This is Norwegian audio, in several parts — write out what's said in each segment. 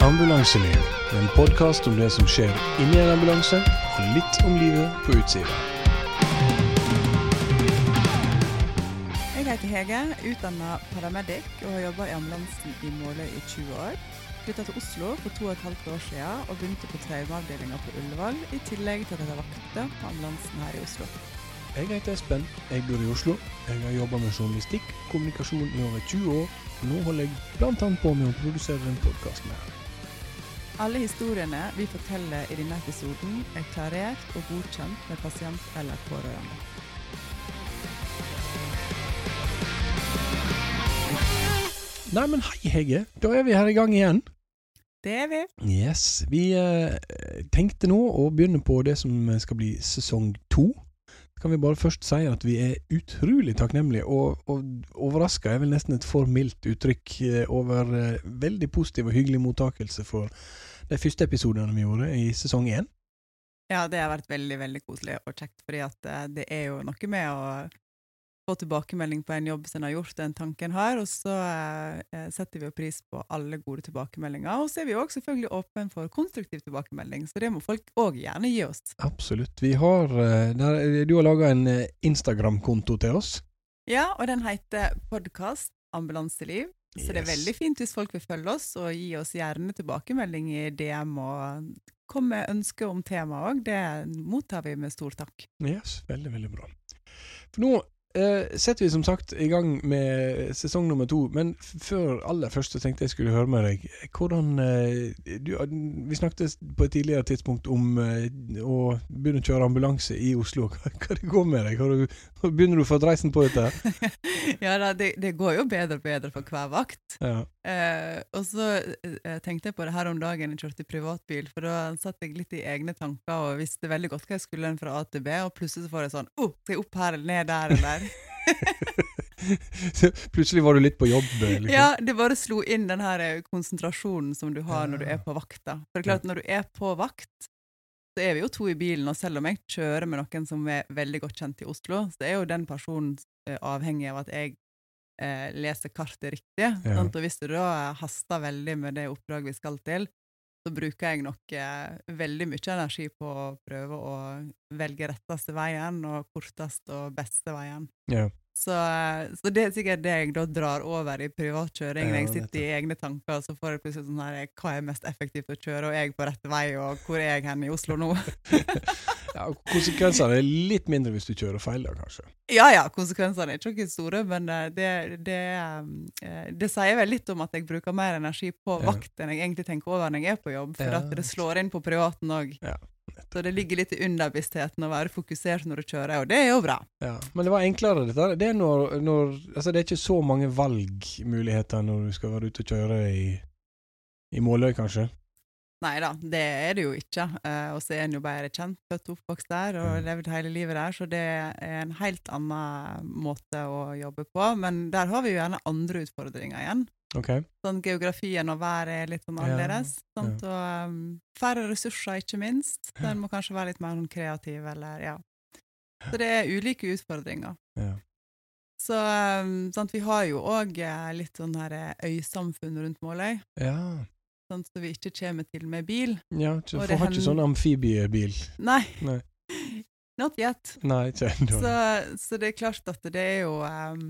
Ambulanseliv, en podcast om det som skjer inni en ambulanse, og litt om livet på utsida. Jeg heter Hege, utdannet paramedic og har jobbet i ambulansen i Måløy i 20 år. Flyttet til Oslo for 2,5 år siden og begynte på traumeavdelingen på Ullevål, i tillegg til at jeg har vakter på ambulansen her i Oslo. Jeg heter Espen, jeg bor i Oslo. Jeg har jobbet med journalistikk, kommunikasjon i over 20 år, og nå holder jeg blant annet på med å produsere en podcast med her. Alle historiene vi forteller i denne episoden er klarert og godkjent med pasient eller pårørende. Nei, men hei Hege, da er vi her i gang igjen. Det er vi. Yes, vi tenkte nå å begynne på det som skal bli sesong 2. Kan vi bare først si at vi er utrolig takknemlige, og overrasket er vel nesten et for mildt uttrykk over veldig positiv og hyggelig mottakelse for de første episodene vi gjorde i sesong 1. Ja, det har vært veldig, veldig koselig og kjekt, fordi at det er jo noe med å få tilbakemelding på en jobb som har gjort den tanken her, og så setter vi jo pris på alle gode tilbakemeldinger, og så er vi også selvfølgelig åpne for konstruktiv tilbakemelding, så det må folk også gjerne gi oss. Absolutt. Vi har, du har laget en Instagram-konto til oss. Ja, og den heter Podcast Ambulanseliv, så det er Yes. veldig fint hvis folk vil følge oss, og gi oss gjerne tilbakemelding i DM, og komme med ønsker om tema også. Det mottar vi med stor takk. Yes, veldig, veldig bra. For nå setter vi som sagt i gang med sesong nummer 2, men før aller først så tenkte jeg skulle høre med deg hvordan vi snakket på et tidligere tidspunkt om å begynne å kjøre ambulanse i Oslo. Hva det går med deg? Begynner du å få dreisen på dette? Ja, da, det går jo bedre og bedre for hver vakt. Ja. Og så tenkte jeg på det her om dagen jeg kjørte i privatbil, for da satt jeg litt i egne tanker og visste veldig godt hva jeg skulle fra A til B, og plutselig så får jeg sånn, skal jeg opp her eller ned der eller der? Plutselig var du litt på jobb liksom. Ja, det bare slo inn den her konsentrasjonen som du har når du er på vakta. For det er klart, når du er på vakt, så er vi jo 2 i bilen, og selv om jeg kjører med noen som er veldig godt kjent i Oslo, så er jo den personen avhengig av at jeg leser kartet riktig. Ja. Sant? Og hvis du da haster veldig med det oppdraget vi skal til, så bruker jeg nok veldig mye energi på å prøve å velge retteste veien og kortest og beste veien. Ja. Så det er sikkert det jeg da drar over i privatkjøring, når jeg sitter i egne tanker, så får jeg plutselig sånn her, hva er mest effektivt å kjøre, og jeg på rette vei, og hvor er jeg hen i Oslo nå? Ja, konsekvensene er litt mindre hvis du kjører feil da, kanskje. Ja, konsekvensene er ikke store, men det sier vel litt om at jeg bruker mer energi på vakt enn jeg egentlig tenker over når jeg er på jobb, for at det slår inn på privaten også. Ja. Så det ligger litt i underbevisstheten å være fokusert når du kjører, og det er jo bra. Ja, men det var enklere dette. Det er altså det er ikke så mange valgmuligheter når du skal være ute og kjøre i Måløy, kanskje? Neida, det er det jo ikke. Og så er en jo bare kjent, født oppvokst der, og levd hele livet der, så det er en helt annen måte å jobbe på. Men der har vi jo gjerne andre utfordringer igjen. Okay. Sånn geografien og været er litt sånn annerledes. Sant? Og færre ressurser, ikke minst. Den må kanskje være litt mer kreativ, eller Så det er ulike utfordringer. Ja. Så sant, vi har jo også litt sånn her øysamfunn rundt Måløy. Ja. Sånn så vi ikke kommer til med bil. Ja, du får ikke sånn amfibiebil. Nei. Not yet. Nei, ikke enda. Så det er klart at det er jo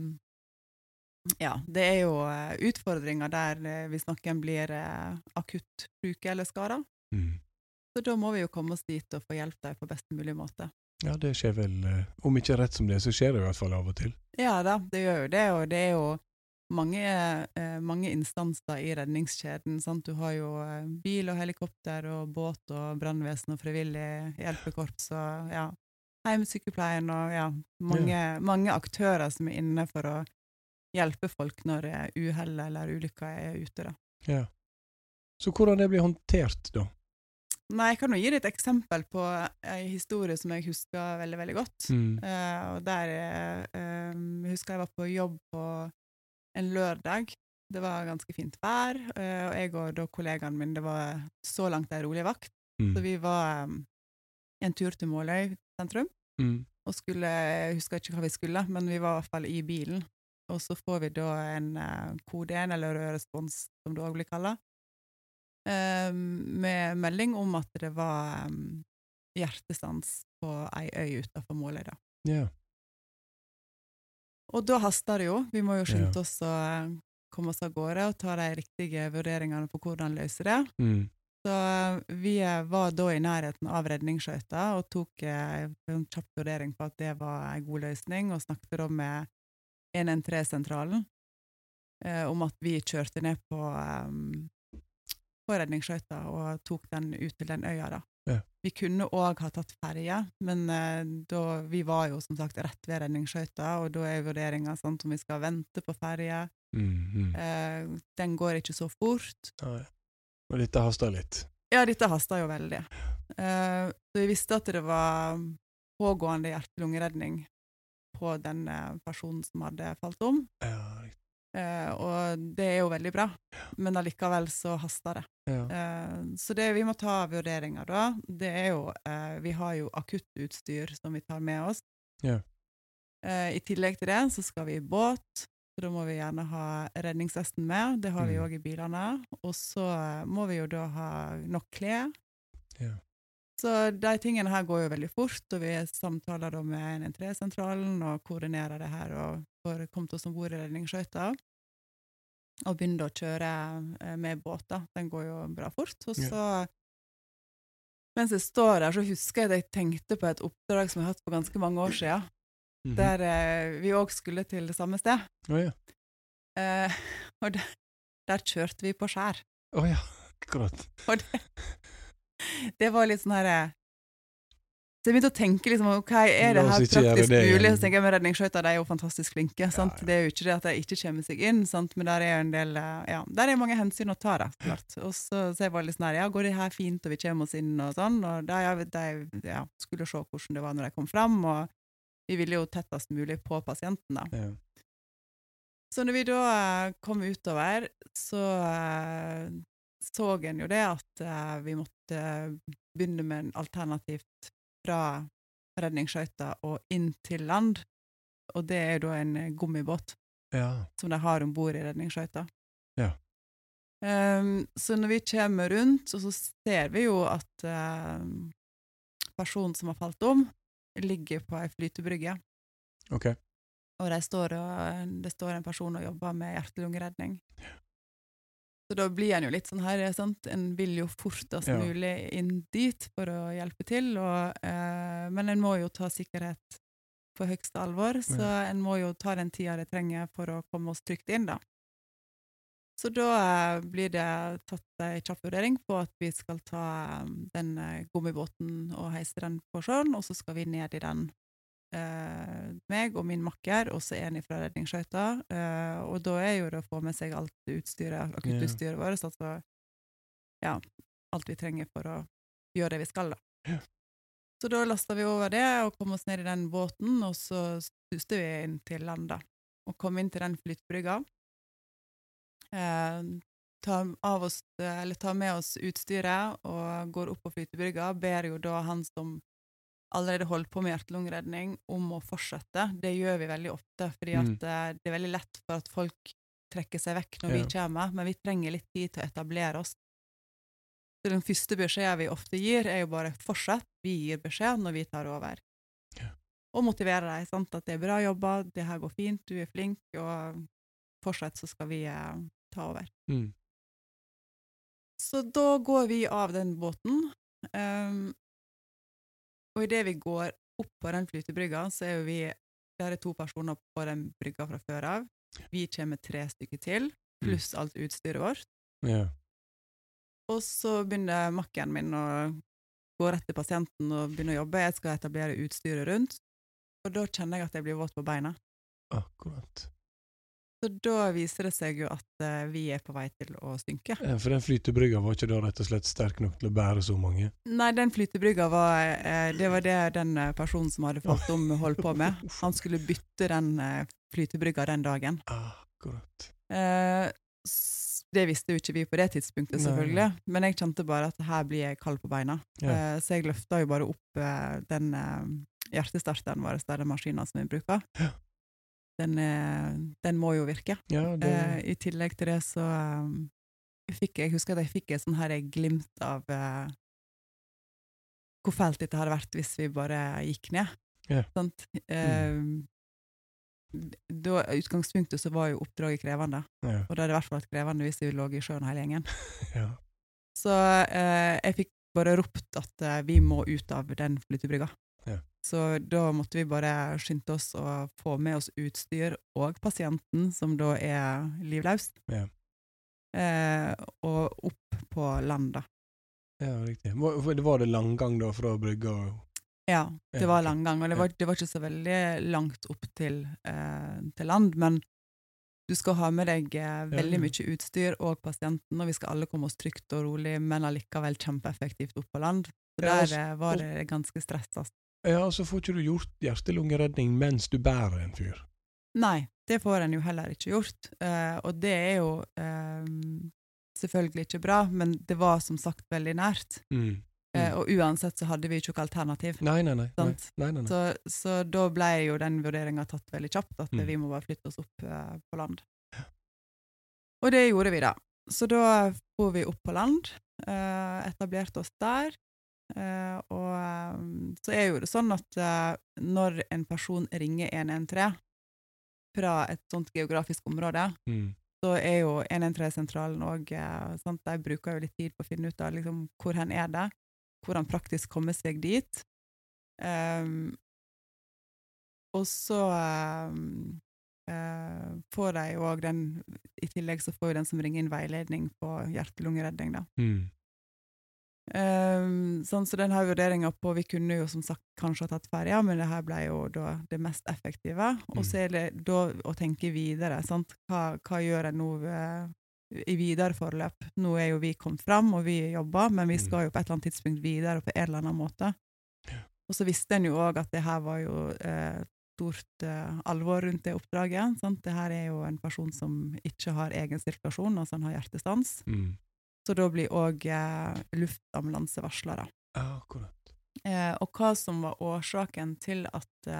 det er jo utfordringer der hvis noen blir akutt syke eller skadet. Så da må vi jo komme oss dit og få hjelp der på best mulig måte. Ja, det skjer vel, om ikke rett som det, så skjer det i hvert fall av og til. Ja da, det gjør jo det, og det er jo mange instanser i redningskjeden, sant? Du har jo bil og helikopter og båt og brannvesen og frivillig hjelpekorps og heimsykepleien og mange aktører som er inne for å hjelpe folk når uhell eller ulykker er ute da. Ja. Så hvordan det blir håndtert da? Nei, jeg kan jo gi deg et eksempel på en historie som jeg husker veldig, veldig godt. Og der jeg husker jeg var på jobb på en lørdag. Det var ganske fint vær, og jeg og da kollegaen min, det var så langt en rolig vakt. Så vi var en tur til Måløy sentrum, og jeg husker ikke hva vi skulle, men vi var i hvert fall i bilen. Og så får vi da en kode 1, eller rød respons, som det også blir kallet. med melding om at det var hjertestans på ei øy utenfor Måløy da. Ja. Og da haster det jo. Vi må jo skynde oss å komme oss av gårde og ta de riktige vurderingene på hvordan løse det. Så vi var da i nærheten av redningsskøyta og tok en kjapp vurdering på at det var en god løsning, og snakket da med 113-sentralen om at vi kjørte ned på redningsskøyta og tok den ut til den øya da. Ja. Vi kunne også ha tatt ferje, men da, vi var jo som sagt rett ved redningsskøyta, og da vurderingen sånn om vi skal vente på ferje. Den går ikke så fort. Nei. Og dette hastet litt? Ja, dette hastet jo veldig. Så vi visste at det var pågående hjerte-lungeredning på den personen som hadde falt om. Ja, og det jo veldig bra, men allikevel så haster det. Ja. Så det vi må ta vurderinger da, det jo, vi har jo akuttutstyr som vi tar med oss. Ja. I tillegg til det så skal vi i båt, så da må vi gjerne ha redningsvesten med, det har vi også i bilene, og så må vi jo da ha nok klær. Ja. Så de tingene her går jo veldig fort, og vi samtaler da med 113-sentralen og koordinerer det her, og får kommet oss ombord i redningsskøyta, og begynner å kjøre med båter. Den går jo bra fort. Og så, mens jeg står der, så husker jeg at jeg tenkte på et oppdrag som jeg har hatt for ganske mange år siden, der vi også skulle til det samme sted. Og der kjørte vi på skjær. Ja, akkurat. Og det var litt sånn her... Så jeg begynte å tenke liksom, ok, det her praktisk mulig? Så tenker jeg med redningsskøyta, de jo fantastisk flinke, sant? Ja. Det jo ikke det at de ikke kommer seg inn, sant? Men der jo en del, ja, der mange hensyn å ta da, klart. Og så jeg var litt sånn her, ja, går det her fint, og vi kommer oss inn og sånn, og de skulle se hvordan det var når de kom frem, og vi ville jo tettest mulig på pasienten da. Ja. Så når vi da kom utover, så en jo det at vi måtte begynne med en alternativt fra redningsskøyta og inn til land, og det jo da en gummibåt som de har ombord i redningsskøyta. Ja. Så når vi kommer rundt, så ser vi jo at personen som har falt om, ligger på en flytebrygge. Ok. Og det står en person og jobber med hjerte-lungeredning. Ja. Så da blir en jo litt sånn her, sant? En vil jo fortest mulig inn dit for å hjelpe til, men en må jo ta sikkerhet på høyeste alvor, så en må jo ta den tida det trenger for å komme oss trygt inn da. Så da blir det tatt en kjapp vurdering på at vi skal ta den gummibåten og heise den på sjøen, og så skal vi ned i den, meg og min makker, og så en fra redningsskøyta, og da jo det å få med seg alt utstyret, akuttutstyret vårt, altså, ja, alt vi trenger for å gjøre det vi skal da. Ja. Så da lastet vi over det, og kom oss ned i den båten, og så suste vi inn til landet, og kom inn til den flytbrygga. Ta med oss utstyret, og går opp på flytebrygga, ber jo da han som allerede holdt på med hjerte-lungeredning om å fortsette. Det gjør vi veldig ofte, fordi at det veldig lett for at folk trekker seg vekk når vi kommer, men vi trenger litt tid til å etablere oss. Så den første beskjeden vi ofte gir jo bare fortsett. Vi gir beskjed når vi tar over. Ja. Og motiverer deg, sant? At det bra jobbet, det her går fint, du flink, og fortsett så skal vi ta over. Så da går vi av den båten, og i det vi går opp på den flytebrygga, så jo vi, der 2 personer på den brygga fra før av. Vi kommer 3 stykker til, pluss alt utstyret vårt. Ja. Og så begynner makken min å gå rett til pasienten og begynne å jobbe. Jeg skal etablere utstyret rundt, og da kjenner jeg at jeg blir våt på beina. Akkurat. Så da viser det seg jo at vi på vei til å synke. Ja, for den flytebrygga var ikke da rett og slett sterk nok til å bære så mange? Nei, den flytebrygga det var det den personen som hadde falt om holdt på med. Han skulle bytte den flytebrygga den dagen. Akkurat. Det visste jo ikke vi på det tidspunktet selvfølgelig, men jeg kjente bare at her blir jeg kald på beina. Ja. Så jeg løftet jo bare opp den hjertestarteren vår, den maskinen som vi bruker. Ja. Den må jo virke. Ja, I tillegg til det så jeg husker at jeg fikk et sånn her glimt av hvor fælt dette hadde vært hvis vi bare gikk ned. Ja. Sant? Da utgangspunktet så var jo oppdraget krevende, Ja. og det hadde i hvert fall vært krevende hvis vi lå i sjøen hele gjengen. Ja. Så jeg fikk bare ropt at vi må ut av den flytebrygga. Ja. Så da måtte vi bare skynde oss og få med oss utstyr og pasienten, som da er livløs, Ja. og opp på land da. Ja, riktig. Var det langgang da fra brygga? Ja, det var ok. langgang, og det var ikke så veldig langt opp til land, men du skal ha med deg veldig mye utstyr og pasienten, og vi skal alle komme oss trygt og rolig, men allikevel kjempeeffektivt opp på land. Så Ja, der var det ganske stresset. Ja, så får ikke du gjort hjerte-lungeredning mens du bærer en fyr. Nei, det får en jo heller ikke gjort, og det er jo selvfølgelig ikke bra, men det var som sagt veldig nært. Og uansett så hadde vi ikke noe alternativ. Nei. Så da ble jo den vurderingen tatt veldig kjapt, at vi må bare flytte oss opp på land. Og det gjorde vi da. Så da får vi opp på land, etablerte oss der, og så er jo det sånn at når en person ringer 113 fra et sånt geografisk område, så er jo 113-sentralen også, de bruker jo litt tid på å finne ut av liksom, hvor hen er det, hvordan praktisk kommer seg dit. Og så får de jo også den, i tillegg så får jo den som ringer inn veiledning på hjerte-lungeredning da. Sånn, så den her vurderingen på, vi kunne jo som sagt kanskje ha tatt ferie, men det her ble jo da det mest effektive. Og så er det da å tenke videre, sant? Hva gjør jeg nå i videre forløp? Nå er jo vi kommet fram, og vi jobber, men vi skal jo på et eller annet tidspunkt videre på en eller annen måte. Og så visste en jo også at det her var jo stort alvor rundt det oppdraget, sant? Det her er jo en person som ikke har egen sirkulasjon, altså han har hjertestans. Så da blir også luftambulanse varslet da. Ja, akkurat. Og hva som var årsaken til at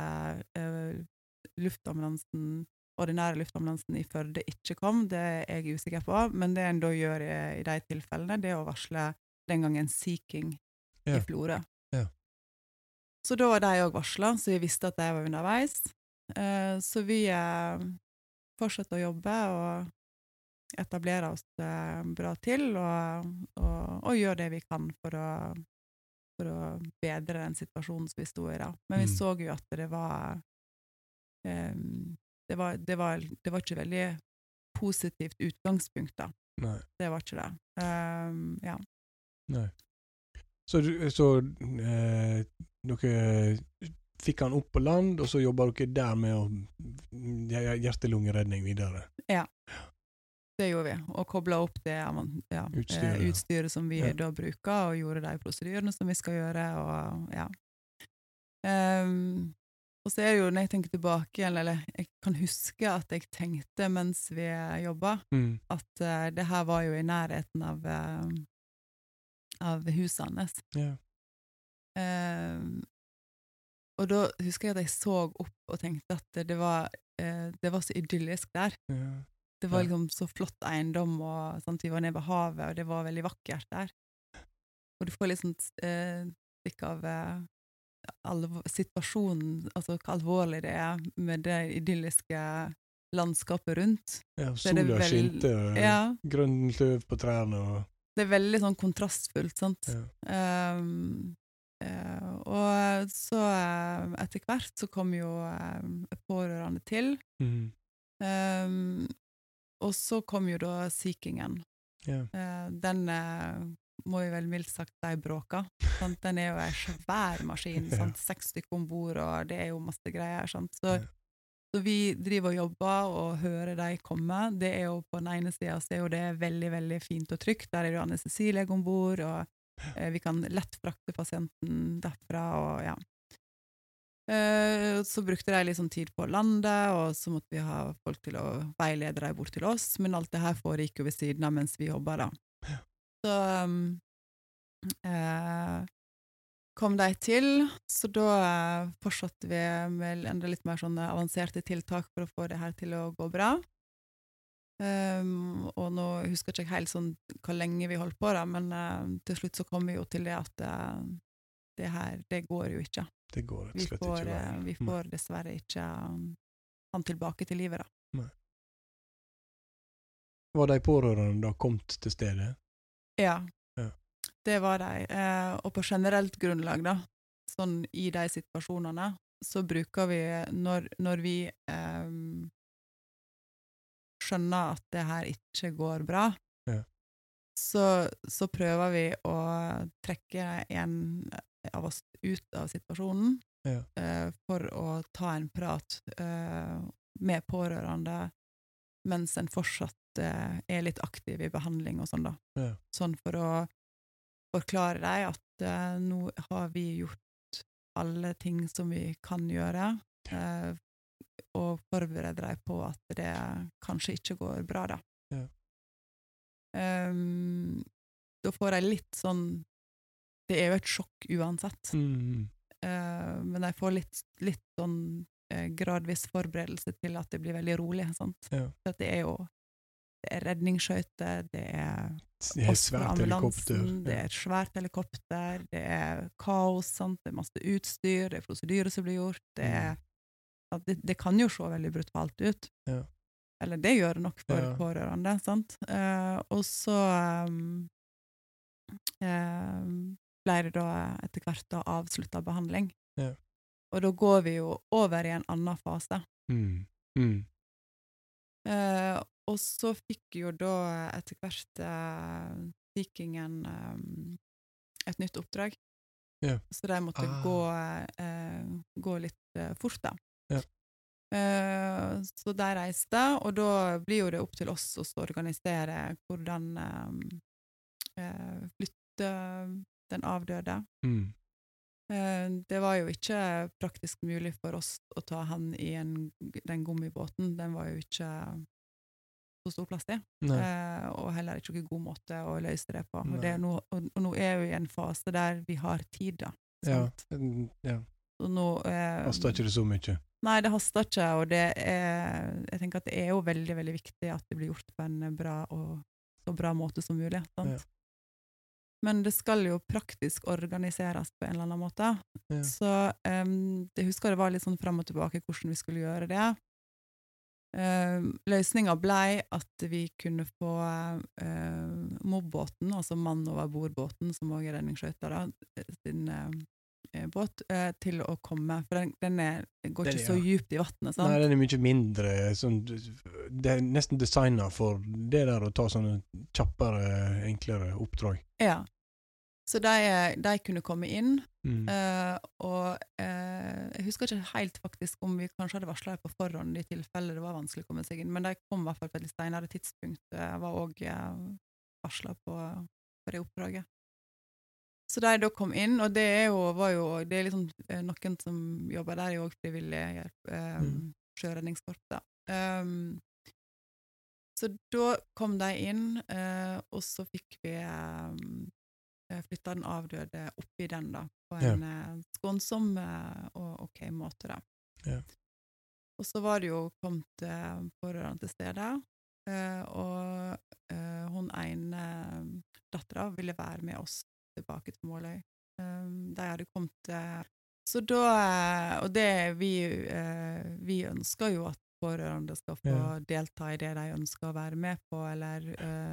ordinære luftambulansen i Førde ikke kom, det er jeg usikker på, men det en da gjør i de tilfellene, det er å varsle den gangen Sea King i Florø. Ja. Så da var de også varslet, så vi visste at de var underveis. Så vi fortsatte å jobbe og etablere oss bra til, og gjøre det vi kan for å bedre den situasjonen som vi stod i da. Men vi så jo at det var ikke veldig positivt utgangspunkt da. Nei. Det var ikke det. Ja. Nei. Så dere fikk han opp på land, og så jobber dere der med hjerte-lungeredning videre? Ja. Det gjorde vi, og koblet opp det utstyret som vi da bruker, og gjorde de prosedyrene som vi skal gjøre, og ja. Og så er det jo, når jeg tenker tilbake igjen, eller jeg kan huske at jeg tenkte mens vi jobbet, at det her var jo i nærheten av huset hans. Ja. Og da husker jeg at jeg så opp og tenkte at det var så idyllisk der. Ja. Det var liksom så flott eiendom, og sånn, vi var nede ved havet, og det var veldig vakkert der. Og du får litt sånn stikk av situasjonen, altså hvor alvorlig det er med det idylliske landskapet rundt. Ja, sola skinte, grønn løv på trærne. Det er veldig sånn kontrastfullt, sant? Ja. Og så etter hvert så kom jo pårørende til. Og så kom jo da Sea Kingen. Ja. Den må jo vel mildt sagt de bråka. Sant? Den er jo en svær maskin, sant? 6 stykker ombord, og det er jo masse greier. Sant? Så vi driver og jobber og hører de komme. Det er jo på den ene siden så er jo det veldig, veldig fint og trygt. Der er det anestesileg ombord, og vi kan lett frakte pasienten derfra, og ja. Så brukte de litt sånn tid på landet, og så måtte vi ha folk til å veilede dem bort til oss, men alt det her foregikk jo ved siden av mens vi jobbet da. Så kom de til, så da fortsatte vi med enda litt mer sånne avanserte tiltak for å få det her til å gå bra. Og nå husker jeg ikke helt sånn hvor lenge vi holdt på da, men til slutt så kom vi jo til det at det her, det går jo ikke. Det går rett og slett ikke veien. Vi får dessverre ikke han tilbake til livet da. Nei. Var de pårørende da kommet til stedet? Ja, det var de. Og på generelt grunnlag da, sånn i de situasjonene, så bruker vi, når vi skjønner at det her ikke går bra, så prøver vi å trekke en av oss ut av situasjonen for å ta en prat med pårørende mens en fortsatt er litt aktiv i behandling og sånn da. Sånn for å forklare deg at nå har vi gjort alle ting som vi kan gjøre, og forberede deg på at det kanskje ikke går bra da. Da får jeg litt sånn, det er jo et sjokk uansett, men jeg får litt sånn gradvis forberedelse til at det blir veldig rolig, sant? For at det er jo redningsskøyter, det er svært helikopter. Det er et svært helikopter, det er kaos, sant? Det er masse utstyr, det er prosedyrer som blir gjort, det kan jo se veldig brutalt ut. Eller det gjør det nok for pårørende, sant? Og så ble det da etter hvert da avsluttet behandling. Og da går vi jo over i en annen fase. Og så fikk jo da etter hvert Vikingen et nytt oppdrag. Så de måtte gå litt fort da. Så de reiste, og da blir jo det opp til oss å organisere hvordan flytte den avdøde. Det var jo ikke praktisk mulig for oss å ta han i den gummibåten. Den var jo ikke så stor plass til. Og heller ikke noen god måte å løse det på. Og nå er vi i en fase der vi har tid da. Sant? Og nå haster ikke det så mye? Nei, det haster ikke, og jeg tenker at det er jo veldig, veldig viktig at det blir gjort på en bra og så bra måte som mulig, sant? Men det skal jo praktisk organiseres på en eller annen måte. Så jeg husker det var litt sånn frem og tilbake hvordan vi skulle gjøre det. Løsningen ble at vi kunne få mobbåten, altså mann over bordbåten, som også er redningsskøyter, sin båt, til å komme, for den går ikke så djupt i vattnet, sant? Nei, den er mye mindre, sånn, det er nesten designet for det der å ta sånne kjappere, enklere oppdrag. Ja, så de kunne komme inn, og jeg husker ikke helt faktisk om vi kanskje hadde varslet på forhånd i tilfelle det var vanskelig å komme seg inn, men de kom i hvert fall på et litt senere tidspunkt, var også varslet på det oppdraget. Så de da kom inn, og det er liksom noen som jobber der i også frivillig hjelp, sjøredningskorps da. Så da kom de inn, og så fikk vi flyttet den avdøde opp i den da, på en skånsom og ok måte da. Og så var det jo kommet pårørende til stedet, og hun ene datteren ville være med oss tilbake til Måløy. De hadde kommet så da, og det vi ønsker jo at pårørende skal få delta i det de ønsker å være med på, eller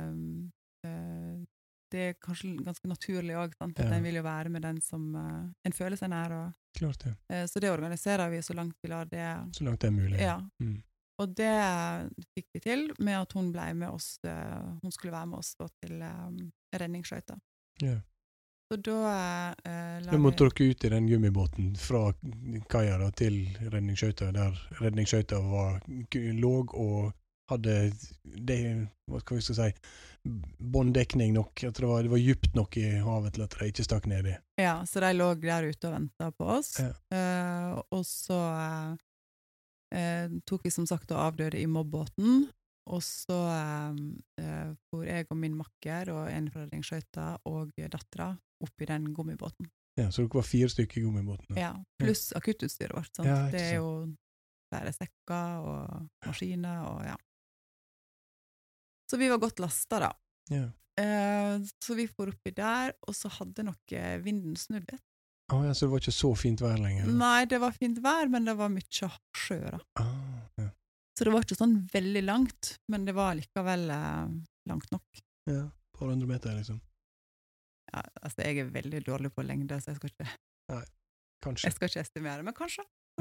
det er kanskje ganske naturlig også, sant? At en vil jo være med den som en føler seg nær. Klart det. Så det organiserer vi så langt vi lar det. Så langt det er mulig. Ja. Og det fikk vi til med at hun ble med oss, hun skulle være med oss da, til redningsskøyter. Så da Du måtte dere ut i den gummibåten fra kaia da, til redningsskøyter, der redningsskøyter var låg og hadde det, hva skal vi si, bånddekning nok, at det var djupt nok i havet til at de ikke stakk ned i. Ja, så de lå der ute og ventet på oss. Og så tok vi som sagt og avdøde i mobbåten, og så for jeg og min makker og en fra redningsskøyter og datteren opp i den gummibåten. Ja, så dere var 4 stykker i gummibåten? Ja, pluss akuttutstyret vårt, sant? Det er jo flere sekker og maskiner og Så vi var godt lastet da. Ja. Så vi får oppi der, og så hadde nok vinden snudd litt. Ja, så det var ikke så fint vær lenger? Nei, det var fint vær, men det var mye sjø da. Ja. Så det var ikke sånn veldig langt, men det var likevel langt nok. Ja, et par 100 meter liksom. Ja, altså jeg veldig dårlig på lengde, så jeg skal ikke... Nei, kanskje. Jeg skal ikke estimere, men kanskje.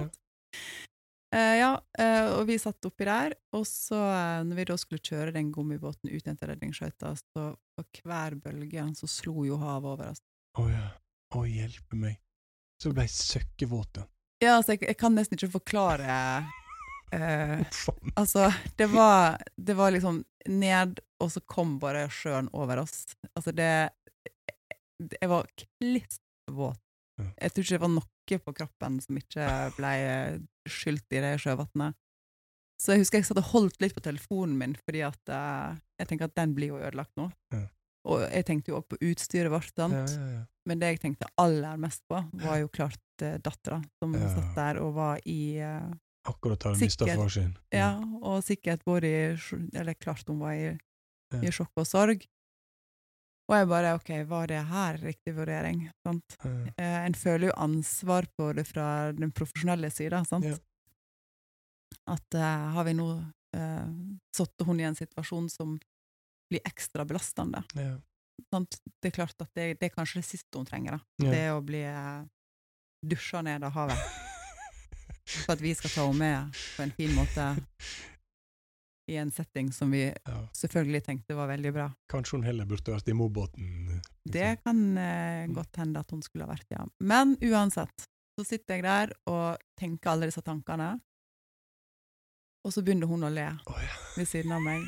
Ja. Og vi satt oppi der, og så når vi da skulle kjøre den gummibåten ut til redningsskøyta, så på hver bølge så slo jo havet over oss. Ja. Hjelpe meg. Så ble jeg søkkevåt. Ja, altså jeg kan nesten ikke forklare... altså, det var liksom ned, og så kom bare sjøen over oss. Altså jeg var klissvåt. Jeg tror ikke det var noe på kroppen som ikke ble skylt i det sjøvattnet. Så jeg husker jeg satt og holdt litt på telefonen min, fordi at jeg tenker at den blir jo ødelagt nå. Og jeg tenkte jo også på utstyret vårt, sant? Ja. Men det jeg tenkte aller mest på, var jo klart datteren, som satt der og var i... Akkurat har mistet far sin. Ja, og sikkert både eller klart hun var i sjokk og sorg. Og jeg bare, ok, var det her riktig vurdering? Sant? En føler jo ansvar på det fra den profesjonelle siden, sant? Ja. At har vi nå satt hun i en situasjon som blir ekstra belastende. Ja. Sant? Det er klart at det er kanskje det siste hun trenger, da. Ja. Det å bli dusja ned av havet. For at vi skal ta henne med på en fin måte i en setting som vi selvfølgelig tenkte var veldig bra. Kanskje hun heller burde vært i mobbåten. Liksom. Det kan godt hende at hun skulle ha vært, ja. Men uansett, så sitter jeg der og tenker alle disse tankene, og så begynner hun å le ved siden av meg.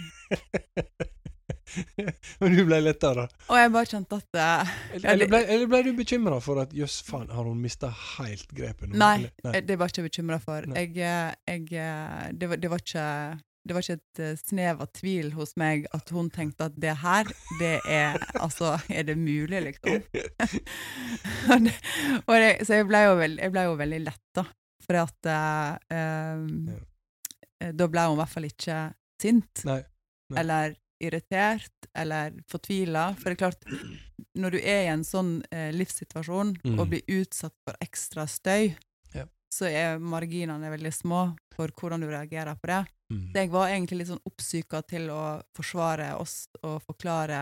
Men du ble lettere. Og jeg bare kjente at... Eller ble du bekymret for at, jøss faen, har hun mistet helt grepet nå? Nei, det var ikke jeg bekymret for. Det var ikke et snev av tvil hos meg at hun tenkte at det her, det altså, er det mulig, liksom? Så jeg ble jo veldig lett, da. For at da ble hun i hvert fall ikke sint. Nei. Eller irritert, eller fortvilet. For det er klart, når du er i en sånn livssituasjon, og blir utsatt for ekstra støy, så er marginene veldig små for hvordan du reagerer på det. Så jeg var egentlig litt sånn oppsyket til å forsvare oss, og forklare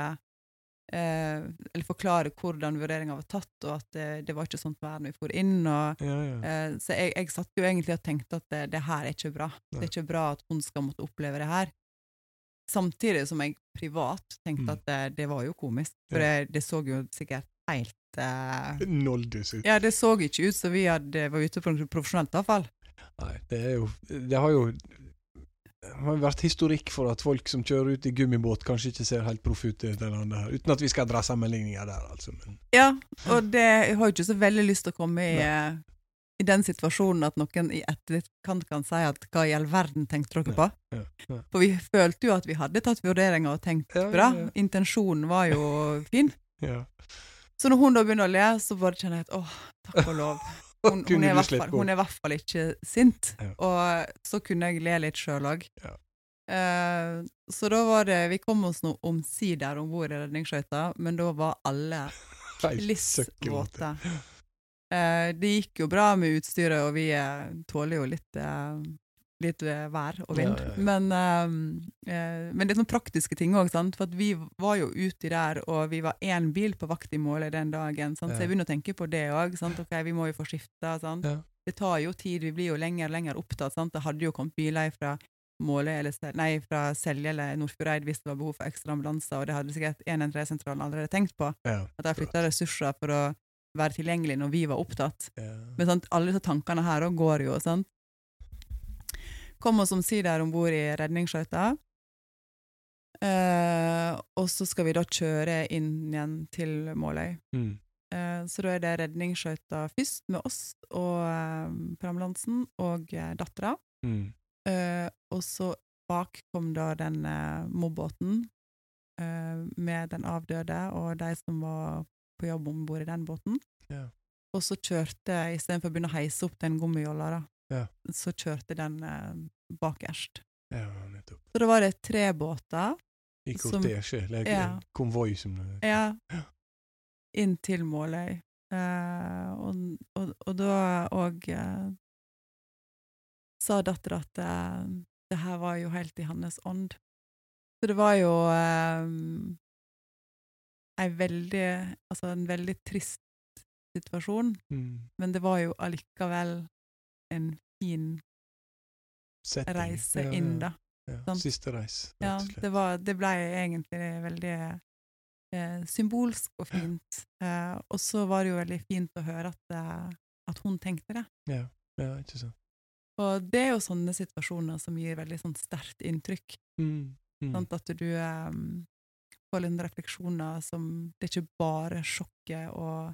hvordan vurderingen var tatt, og at det var ikke sånt vær når vi får inn. Så jeg satt jo egentlig og tenkte at det her er ikke bra. Det er ikke bra at hun skal måtte oppleve det her. Samtidig som jeg privat tenkte at det var jo komisk, for det så jo sikkert helt... Noldus ut. Ja, det så ikke ut, så vi var ute på noe profesjonelt i hvert fall. Nei, det har jo vært historikk for at folk som kjører ut i gummibåt kanskje ikke ser helt proff ut i det landet her, uten at vi skal dra sammenligninger der, altså. Men. Ja, og jeg har jo ikke så veldig lyst til å komme i den situasjonen at noen i etterkant kan si at hva i all verden tenkte dere på? Ja. For vi følte jo at vi hadde tatt vurderinger og tenkt bra. Intensjonen var jo fin. Ja. Så når hun da begynner å le, så bare kjenner jeg at, takk og lov. Hun er i hvert fall ikke sint. Ja. Og så kunne jeg le litt selv også. Ja. Så da var det, vi kom oss noe omsider ombord i redningsskøyta, men da var alle klissvåte. Det gikk jo bra med utstyret, og vi tåler jo litt vær og vind. Ja. Men det er sånne praktiske ting også, sant? For at vi var jo ute der, og vi var en bil på vakt i målet den dagen, sant? Så jeg begynner å tenke på det også, sant? Ok, vi må jo få skifte, sant? Ja. Det tar jo tid, vi blir jo lenger opptatt, sant? Det hadde jo kommet biler fra Målet, fra Selje eller Nordfjordeid hvis det var behov for ekstra ambulanser, og det hadde sikkert 113-sentralen allerede tenkt på, at jeg flyttet ressurser for å være tilgjengelig når vi var opptatt. Ja. Men sant, alle disse tankene her også går jo, sant? Kom oss omsider ombord i redningsskøyta, og så skal vi da kjøre inn igjen til Måløy. Så da er det redningsskøyta først med oss og på ambulansen og datteren. Og så bak kom da den mobbåten med den avdøde og de som var på jobb ombord i den båten. Ja. Og så kjørte, i stedet for å begynne å heise opp den gummijolla da, så kjørte den bakerst. Ja, nettopp. Så da var det 3 båter I kortesje, eller konvoi som det. Ja. Inn til Måløy. Og da sa datteren at det her var jo helt i hans ånd. Så det var jo en veldig trist situasjon, men det var jo allikevel en fin setting. Reise inn da. Ja, siste reis. Ja, det ble egentlig veldig symbolsk og fint. Og så var det jo veldig fint å høre at hun tenkte det. Ja, ikke sant. Og det er jo sånne situasjoner som gir veldig sånn sterkt inntrykk. Sånn at du får litt refleksjoner som det er ikke bare sjokket og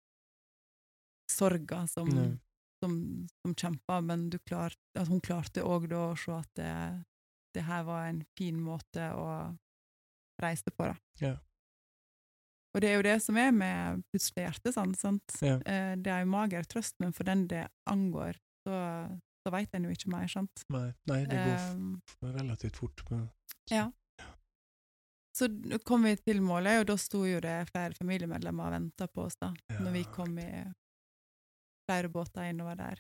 sorga som kjemper, men at hun klarte også da å se at det her var en fin måte å reise på da. Ja. Og det er jo det som er med plutselig hjertesans, sant? Ja. Det er jo mager trøst, men for den det angår, så vet en jo ikke mer, sant? Nei, det går relativt fort. Men... Ja. Så kom vi til målet, og da sto jo det flere familiemedlemmer og ventet på oss da, når vi kom i flere båter innover der.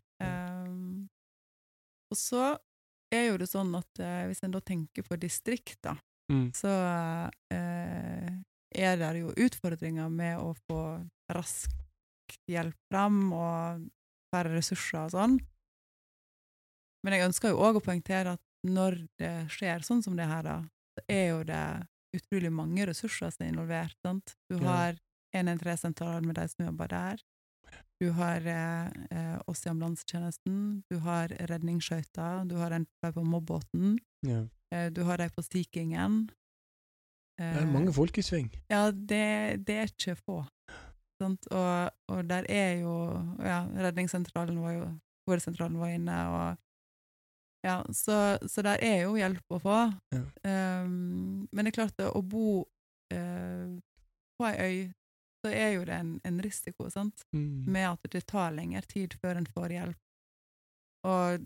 Og så er jo det sånn at hvis en da tenker på distrikter, så er det jo utfordringer med å få rask hjelp fram og færre ressurser og sånn. Men jeg ønsker jo også å poengtere at når det skjer sånn som det her da, så er jo det utrolig mange ressurser som er involvert, sant? Du har 113-sentralen med de som jobber der, du har oss i ambulansetjenesten, du har redningsskøyter, du har en på mobbåten, du har de på Sea Kingen. Det er mange folk i sving. Ja, det er ikke få. Sant? Og der er jo, redningssentralen var jo, hovedsentralen var inne, og så der er jo hjelp å få. Men det er klart at å bo på en øy, så er jo det en risiko, sant? Med at det tar lengre tid før en får hjelp. Og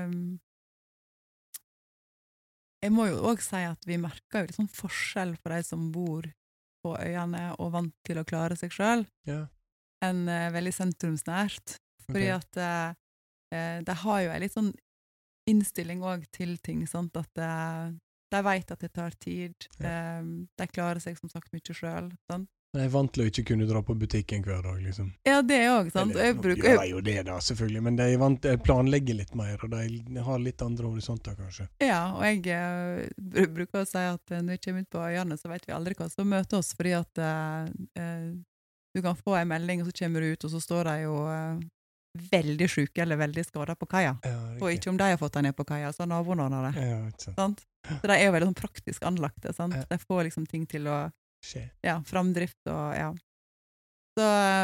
jeg må jo også si at vi merker jo litt sånn forskjell for de som bor på øyene og vant til å klare seg selv, enn veldig sentrumsnært. Fordi at de har jo en litt sånn innstilling også til ting, sant? At de vet at det tar tid, de klarer seg som sagt mye selv, sant? Jeg er vant til å ikke kunne dra på butikken hver dag, liksom. Ja, det er også, sant? Eller, gjør jo det da, selvfølgelig, men de er vant til å planlegge litt mer, og de har litt andre horisonter, kanskje. Ja, og jeg bruker å si at når vi kommer ut på øyene, så vet vi aldri hva som møter oss, fordi at du kan få en melding, og så kommer du ut, og så står de jo veldig syke eller veldig skadet på kaia. Og ikke om de har fått deg ned på kaia, så naboen ordner det. Sant? Så de er jo veldig sånn praktisk anlagte, sant? De får liksom ting til å framdrift og så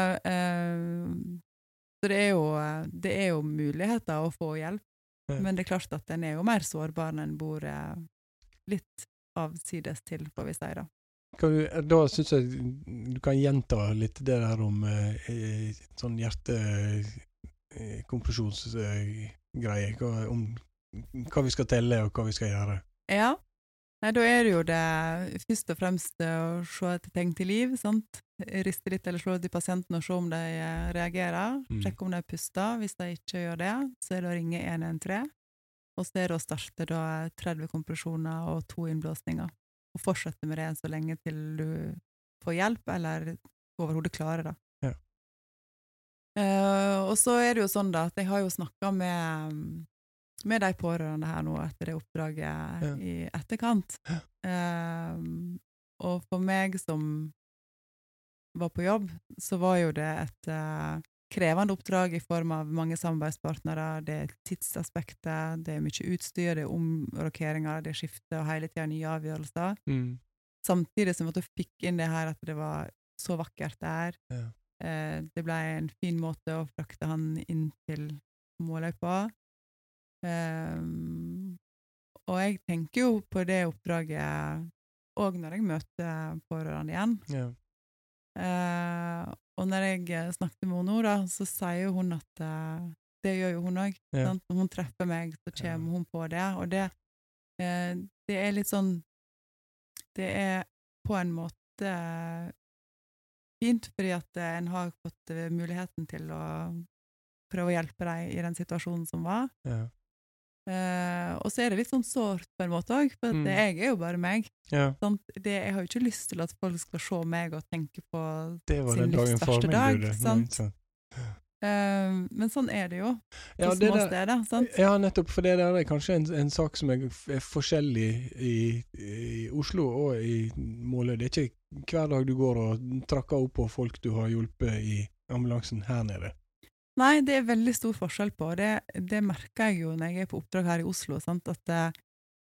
det er jo muligheter å få hjelp, men det er klart at den er jo mer sårbar når en bor litt avsides til, får vi si da. Da synes jeg du kan gjenta litt det der om sånn kompresjonsgreier, om hva vi skal telle og hva vi skal gjøre. Ja. Nei, da er det jo det først og fremst å se etter tegn til liv, sant? Riste litt eller slå ut i pasienten og se om de reagerer, sjekke om de puster. Hvis de ikke gjør det, så er det å ringe 113, og så er det å starte da 30 kompresjoner og 2 innblåsninger, og fortsette med det så lenge til du får hjelp, eller overhodet klarer det. Og så er det jo sånn da, at jeg har jo snakket med de pårørende her nå etter det oppdraget i etterkant. Og for meg som var på jobb, så var jo det et krevende oppdrag i form av mange samarbeidspartnere, det er tidsaspektet, det er mye utstyr, det er omrokeringer, det er skifte og hele tiden nye avgjørelser. Samtidig som at du fikk inn det her at det var så vakkert der. Det ble en fin måte å frakte han inn til Måløy på. Og jeg tenker jo på det oppdraget også når jeg møter pårørende igjen. Og når jeg snakket med henne nå da, så sier hun at det gjør jo hun også. Når hun treffer meg, så kommer hun på det. Og det er litt sånn det på en måte fint, fordi at en har fått muligheten til å prøve å hjelpe deg i den situasjonen som var. Ja. Og så det litt sånn sårt på en måte også, for at jeg jo bare meg. Ja. Sånn, jeg har jo ikke lyst til at folk skal se meg og tenke på sin livs verste dag. Sant? Men sånn det jo på små steder, sant? Ja, nettopp, for det der kanskje en sak som forskjellig i Oslo og i Måløy. Det ikke hver dag du går og trakker opp på folk du har hjulpet i ambulansen her nede. Nei, det veldig stor forskjell på. Det merker jeg jo når jeg på oppdrag her i Oslo, sant? At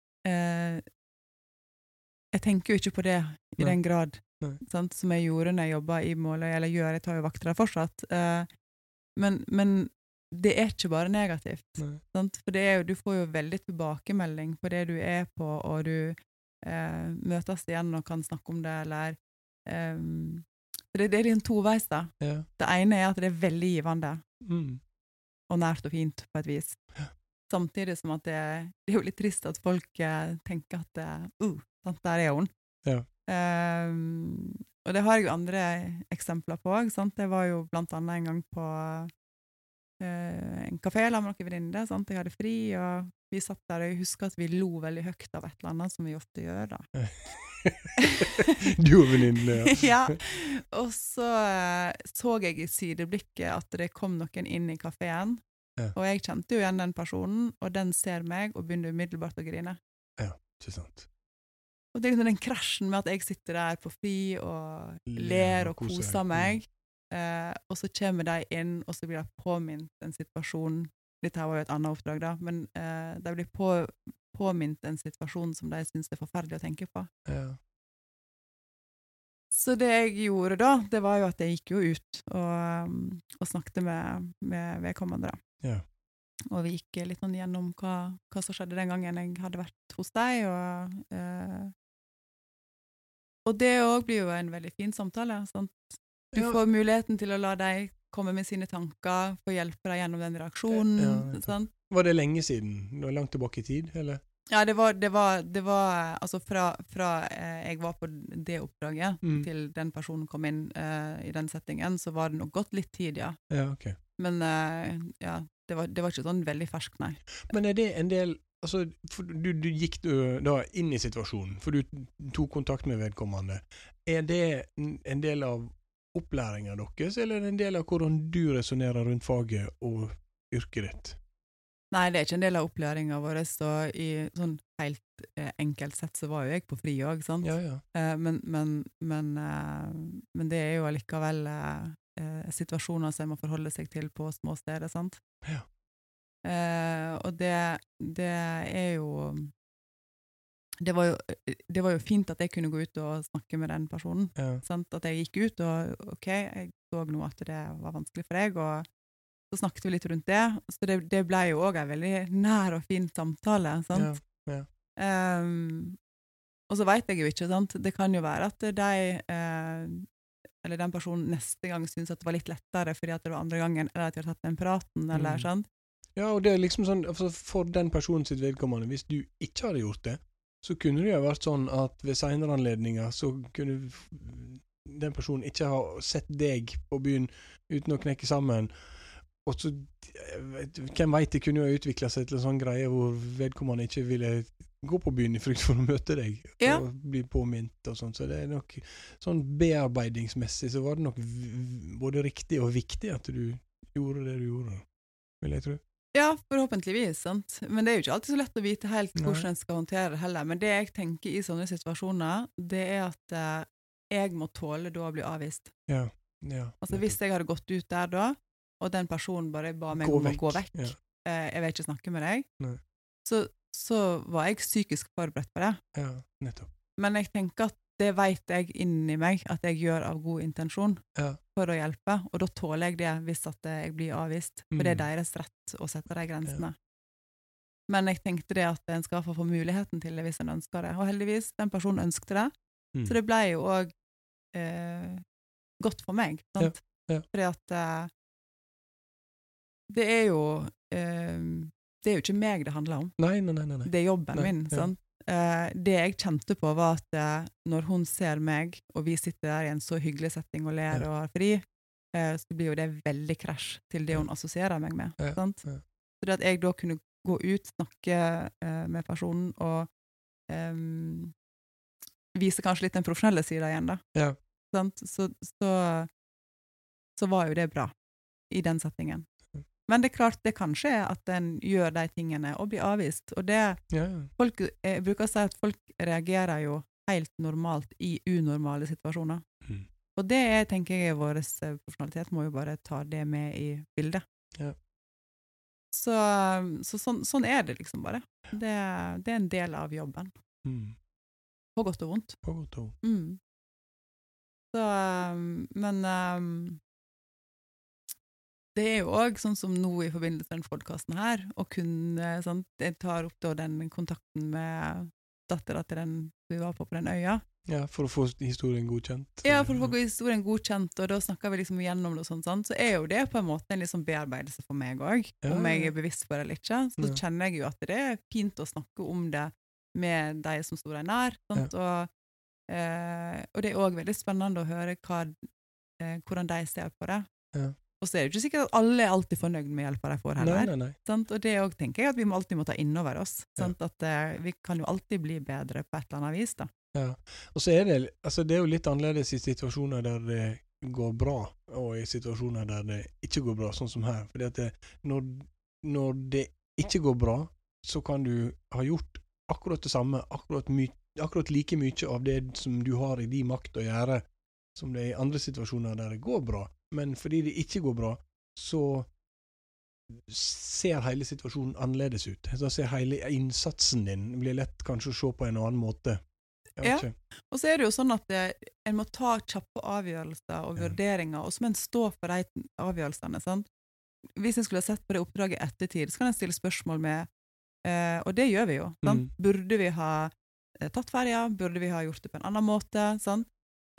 jeg tenker jo ikke på det i den grad sant? Som jeg gjorde når jeg jobbet i Måløy, eller jeg tar jo vakter der fortsatt. Men det ikke bare negativt, sant? For du får jo veldig tilbakemelding på det du på, og du møtes igjen og kan snakke om det, eller det liksom toveis da. Ja. Det ene at det veldig givende, og nært og fint på et vis. Ja. Samtidig som at det jo litt trist at folk tenker at sant, der hun. Ja. Og det har jeg jo andre eksempler på, sant? Det var jo blant annet en gang på en kafé eller med noen venninner, sant? Jeg hadde fri, og vi satt der, og jeg husker at vi lo veldig høyt av et eller annet som vi ofte gjør da. Du og venninnen, ja. Og så jeg i sideblikket at det kom noen inn i kaféen, og jeg kjente jo igjen den personen, og den ser meg og begynner umiddelbart å grine. Ja, ikke sant. Og det liksom den krasjen med at jeg sitter der på fri og ler og koser meg, og så kommer de inn, og så blir de påminnet en situasjon. Dette her var jo et annet oppdrag da, men de blir påminnet en situasjon som de synes det forferdelig å tenke på. Ja. Så det jeg gjorde da, det var jo at jeg gikk jo ut og snakket med vedkommende da. Ja. Og vi gikk litt gjennom hva som skjedde den gangen jeg hadde vært hos deg, og det også blir jo en veldig fin samtale, sant? Du får muligheten til å la deg komme med sine tanker, få hjelpe deg gjennom den reaksjonen, sant? Var det lenge siden? Det var langt tilbake i tid, eller? Ja, det var altså fra jeg var på det oppdraget til den personen kom inn i den settingen, så var det nok gått litt tid, ja. Ja, ok. Men ja, det var ikke sånn veldig fersk, nei. Men det en del, altså, du gikk da inn i situasjonen, for du tok kontakt med vedkommende. Det en del av opplæringen deres, eller en del av hvordan du resonerer rundt faget og yrket ditt? Nei, det ikke en del av opplæringen vår, så i sånn helt enkelt sett så var jo jeg på fri også, sant? Ja, ja. Men det jo allikevel situasjoner som jeg må forholde seg til på små steder, sant? Ja. Og det jo det var jo fint at jeg kunne gå ut og snakke med den personen, sant? At jeg gikk ut, og ok, jeg så nå at det var vanskelig for deg, og så snakket vi litt rundt det, så det ble jo også en veldig nær og fin samtale, sant? Ja, ja. Og så vet jeg jo ikke, sant? Det kan jo være at eller den personen neste gang synes at det var litt lettere, fordi at det var andre gangen, eller at jeg har tatt den praten, eller sånn. Ja, og det liksom sånn, for den personen sitt vedkommende, hvis du ikke hadde gjort det, så kunne det jo vært sånn at ved senere anledninger, så kunne den personen ikke ha sett deg på byen uten å knekke sammen. Og så, hvem vet, det kunne jo utviklet seg til en sånn greie hvor vedkommende ikke ville gå på byen i frykt for å møte deg og bli påminnet og sånn. Så det nok sånn bearbeidingsmessig så var det nok både riktig og viktig at du gjorde det du gjorde, vil jeg tro. Ja, forhåpentligvis, sant? Men det jo ikke alltid så lett å vite helt hvordan en skal håndtere det heller. Men det jeg tenker i sånne situasjoner, det at jeg må tåle da å bli avvist. Ja, ja. Altså hvis jeg hadde gått ut der da, og den personen bare ba meg om å gå vekk, jeg vil ikke snakke med deg, så var jeg psykisk forberedt på det. Ja, nettopp. Men jeg tenker at det vet jeg inni meg, at jeg gjør av god intensjon for å hjelpe, og da tåler jeg det hvis at jeg blir avvist, for det deres rett å sette de grensene. Ja. Men jeg tenkte det at en skal få muligheten til det hvis en ønsker det, og heldigvis, den personen ønsket det, så det ble jo også godt for meg, sant? Ja. Ja. Fordi at det jo ikke meg det handler om. Nei. Det jobben min, sant? det jeg kjente på var at når hun ser meg, og vi sitter der i en så hyggelig setting og ler og har fri, så blir jo det veldig krasj til det hun assosierer meg med. Sant? Så det at jeg da kunne gå ut, snakke med personen, og vise kanskje litt den profesjonelle siden igjen da. Sant? Så var jo det bra i den settingen. Men det klart, det kan skje at den gjør de tingene og blir avvist. Og det, folk, jeg bruker å si at folk reagerer jo helt normalt i unormale situasjoner. Og det tenker jeg vår profesjonalitet må jo bare ta det med i bildet. Så sånn det liksom bare. Det en del av jobben. På godt og vondt. På godt og vondt. Så, men det jo også sånn som nå i forbindelse med den podcasten her, og kunne, sånn, jeg tar opp da den kontakten med datteren til den vi var på den øya. Ja, for å få historien godkjent. Ja, for å få historien godkjent, og da snakker vi liksom gjennom det og sånt, så jo det på en måte en liksom bearbeidelse for meg også, om jeg bevisst på det eller ikke. Så kjenner jeg jo at det fint å snakke om det med de som står deg nær, sant? Og det også veldig spennende å høre hvordan de ser på det. Og så det jo ikke sikkert at alle alltid fornøyd med hjelpa de får heller. Nei. Sant? Og det også tenker jeg at vi alltid må ta inn over oss. Sant? At vi kan jo alltid bli bedre på et eller annet vis da. Ja, og så det, altså det jo litt annerledes i situasjoner der det går bra, og i situasjoner der det ikke går bra, sånn som her. Fordi at når det ikke går bra, så kan du ha gjort akkurat det samme, akkurat like mye av det som du har i din makt å gjøre, som det i andre situasjoner der det går bra. Men fordi det ikke går bra, så ser hele situasjonen annerledes ut. Så ser hele innsatsen din blir lett kanskje å se på en annen måte. Ja, og så det jo sånn at en må ta kjappe avgjørelser og vurderinger, og så må en stå for de avgjørelsene, sant? Hvis en skulle ha sett på det oppdraget ettertid, så kan en stille spørsmål med, og det gjør vi jo, sant? Burde vi ha tatt ferja? Burde vi ha gjort det på en annen måte? Sant?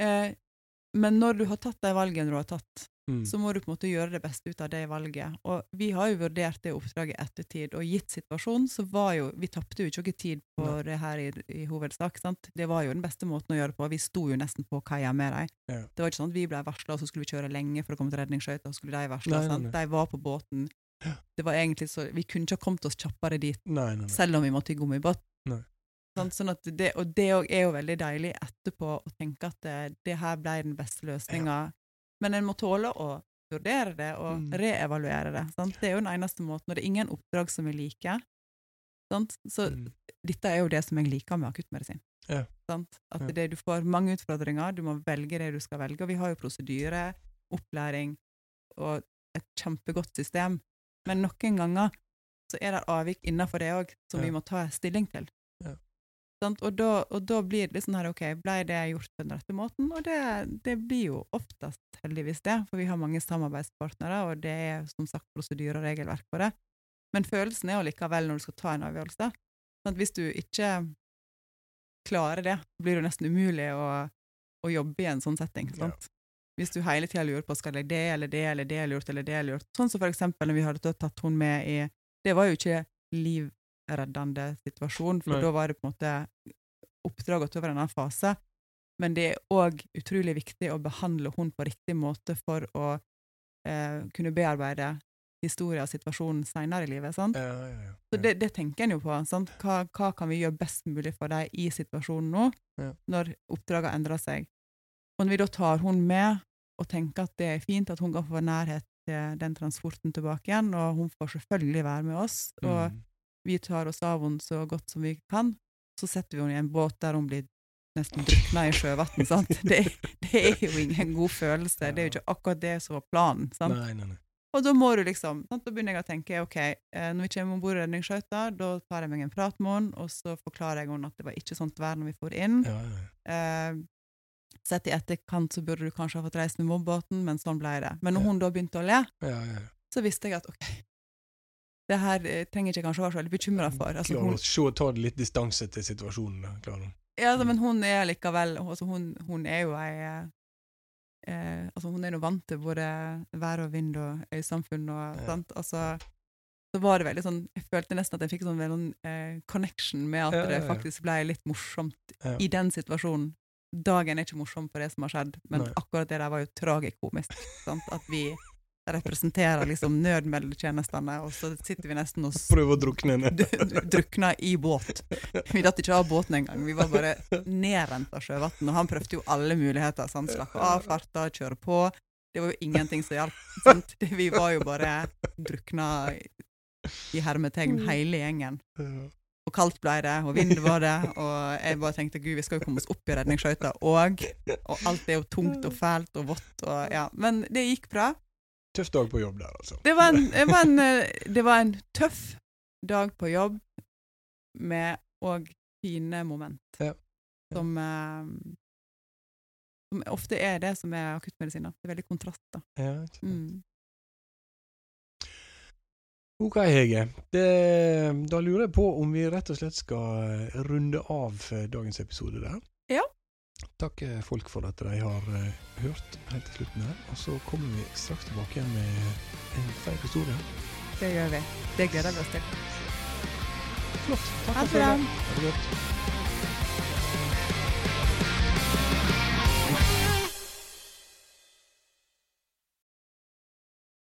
Men når du har tatt de valgene du har tatt, så må du på en måte gjøre det beste ut av det valget. Og vi har jo vurdert det oppdraget ettertid, og gitt situasjonen, så var jo, vi tappte jo ikke tid på det her i hovedsak, sant? Det var jo den beste måten å gjøre det på. Vi sto jo nesten på kaia med dem. Det var ikke sånn at vi ble varslet, og så skulle vi kjøre lenge for å komme til redningsskøyta, og så skulle de varsle, sant? De var på båten. Det var egentlig så, vi kunne ikke ha kommet oss kjappere dit, selv om vi måtte i gummibåt. Sånn at det jo veldig deilig etterpå å tenke at det her ble den beste løsningen. Men en må tåle å vurdere det og reevaluere det. Sant? Det jo den eneste måten, og det ingen oppdrag som vi liker. Sant? Så dette jo det som jeg liker med akuttmedisin. Sant? At du får mange utfordringer, du må velge det du skal velge, og vi har jo prosedyre, opplæring og et kjempegodt system. Men noen ganger så det avvik innenfor det også, som vi må ta stilling til. Sant? Og da blir det sånn her, ok, ble det gjort på den rette måten? Og det blir jo oftest heldigvis det, for vi har mange samarbeidspartnere, og det som sagt prosedyrer og regelverk på det. Men følelsen jo likevel når du skal ta en avgjørelse. Sånn at hvis du ikke klarer det, blir det nesten umulig å jobbe i en sånn setting. Sant? Hvis du hele tiden lurer på, skal jeg det, eller det, eller det, eller det, eller gjort. Sånn som for eksempel når vi hadde tatt hun med i, det var jo ikke livreddende situasjon, for da var det på en måte oppdraget over en annen fase, men det også utrolig viktig å behandle hun på riktig måte for å kunne bearbeide historien og situasjonen senere i livet, sant? Så det tenker en jo på, sant? Hva kan vi gjøre best mulig for deg i situasjonen nå, når oppdraget endrer seg? Og når vi da tar hun med, og tenker at det fint at hun kan få nærhet til den transporten tilbake igjen, og hun får selvfølgelig være med oss, og vi tar oss av henne så godt som vi kan, så setter vi henne i en båt der hun blir nesten druknet i sjøvatten, sant? Det jo ingen god følelse, det jo ikke akkurat det som var planen, sant? Nei. Og da må du liksom, sant? Da begynner jeg å tenke, ok, når vi kommer ombord i redningsskøyta, da tar jeg meg en prat med henne, og så forklarer jeg henne at det var ikke sånt vær når vi får inn. Sett i etterkant så burde du kanskje ha fått reist med mobbåten, men sånn ble det. Men når hun da begynte å le, så visste jeg at ok, det her trenger ikke kanskje være så veldig bekymret for. Altså, klarer å ta litt distanse til situasjonen, klarer hun. Ja, altså, men hun likevel, altså, hun jo altså, hun noe vant til både vær og vind og øysamfunn og sant, altså, så var det veldig sånn, jeg følte nesten at jeg fikk sånn veldig connection med at det faktisk ble litt morsomt i den situasjonen. Dagen ikke morsom på det som har skjedd, men akkurat det der var jo tragikomisk, sant? At vi representerer liksom nødmeldetjenestene, og så sitter vi nesten og prøver å drukne i båt. Vi datt ikke av båten en gang, vi var bare nedrent av sjøvatten, og han prøvde jo alle muligheter, sant? Slappe av, farta, kjøre på. Det var jo ingenting som hjalp, sant? Vi var jo bare drukna i hermetegn hele gjengen. Og kaldt ble det, og vind var det, og jeg bare tenkte, Gud, vi skal jo komme oss opp i redningsskøyta, og alt er jo tungt og fælt og vått, og ja. Men det gikk bra. Tøff dag på jobb der, altså. Det var en tøff dag på jobb, med og fine moment. Som ofte er det som er akuttmedisiner. Det er veldig kontraster. Ja, Ok, Hege. Da lurer jeg på om vi rett og slett skal runde av dagens episode der. Ja. Takk folk for at de har hørt helt til slutten her, og så kommer vi straks tilbake igjen med en flere historier. Det gjør vi. Det gleder vi oss til. Flott. Takk for det. Ha det godt.